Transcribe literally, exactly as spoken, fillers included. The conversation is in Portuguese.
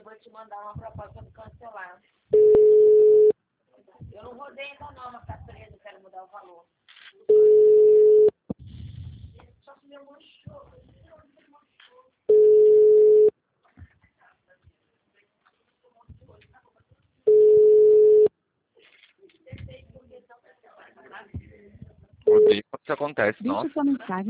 eu vou te mandar uma proposta de cancelar. Eu não rodei ainda não, mas tá preso, quero mudar o valor. Só que meu manchou. Odeio quando isso acontece, Deixe nossa. sua mensagem